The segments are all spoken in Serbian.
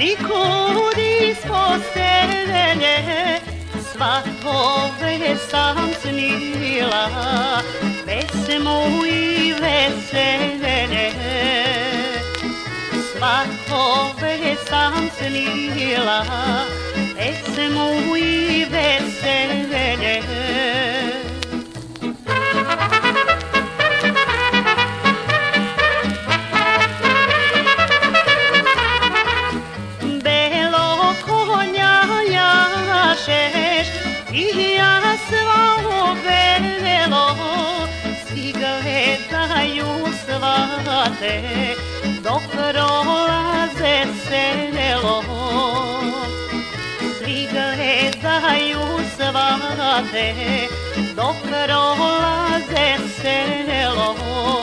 Nikud ispod postelje svatove sam snila, pesmu i veselje. Svatove sam snila, pesmu i veselje. I ja svao velo, svi gledaju svate, dok prolaze selo. Svi gledaju svate, dok prolaze selo.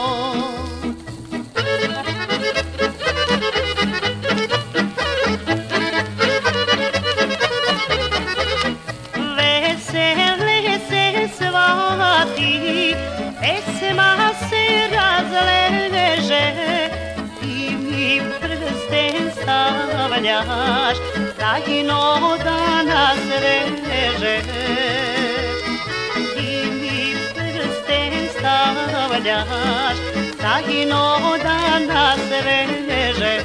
Pesma se razleže, ti mi prsten stavljaš, tajno da nas veže. Ti mi prsten stavljaš, tajno da nas veže.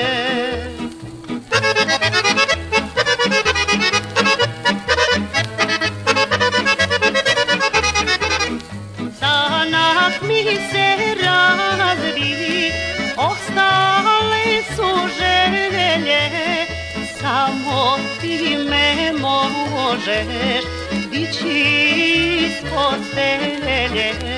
Mi se razbi, ostale su želje, samo ti me možeš dići iz postelje.